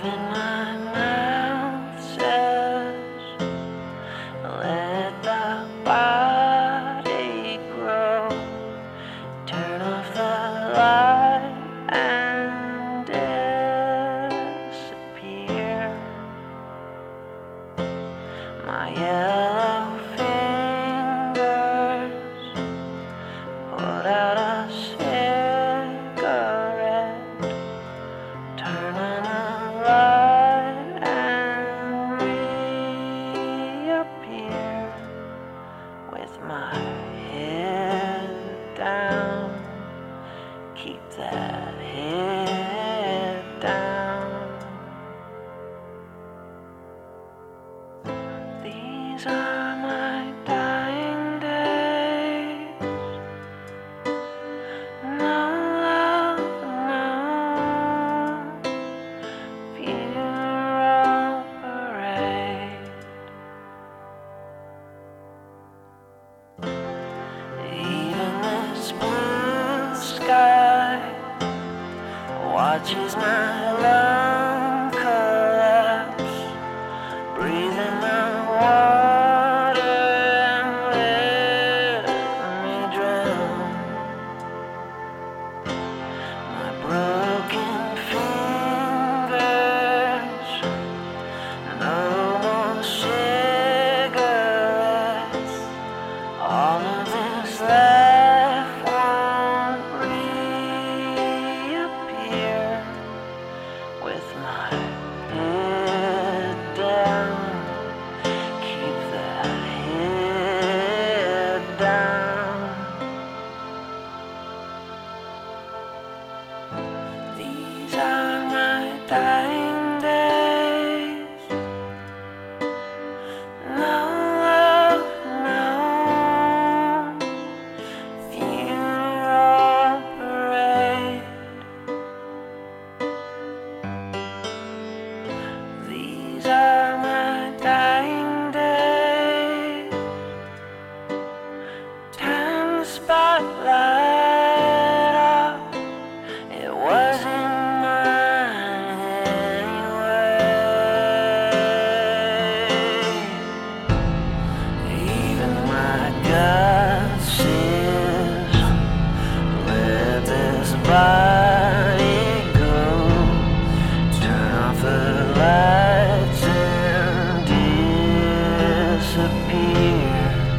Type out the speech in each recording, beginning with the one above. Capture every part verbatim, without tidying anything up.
Even my mouth says, let the body grow. Turn off the light and disappear. My yellow fingers pulled out a cigarette. Turn on the light and reappear with my head down. Keep that head down. These are my dying days. No love, no funeral parade. Even this blue sky watches my lung collapse. Breathing the water and let me drown. My broken fingers, no more cigarettes. All of this life won't reappear with my head down. Keep that head down. These are my dying days. No love, no funeral parade. These are my dying days. Turn the spotlight off. It wasn't mine anyway. Even my gut says, let this body go. Turn off the lights and disappear.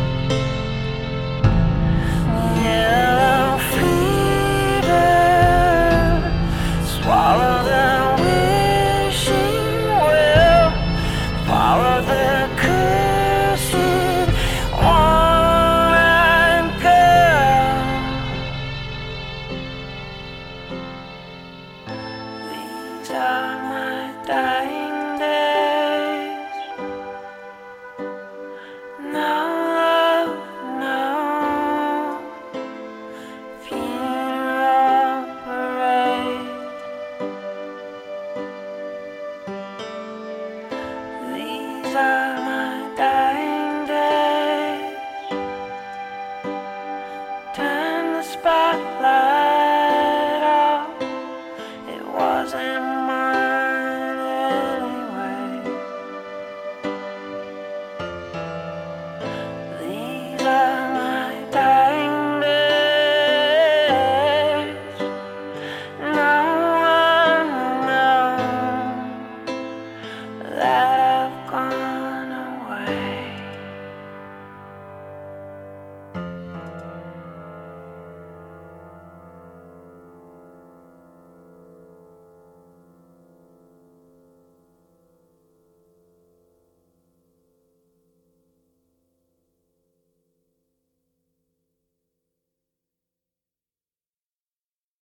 Yellow fever, swallow the wishing well, follow the cursed woman girl. These are my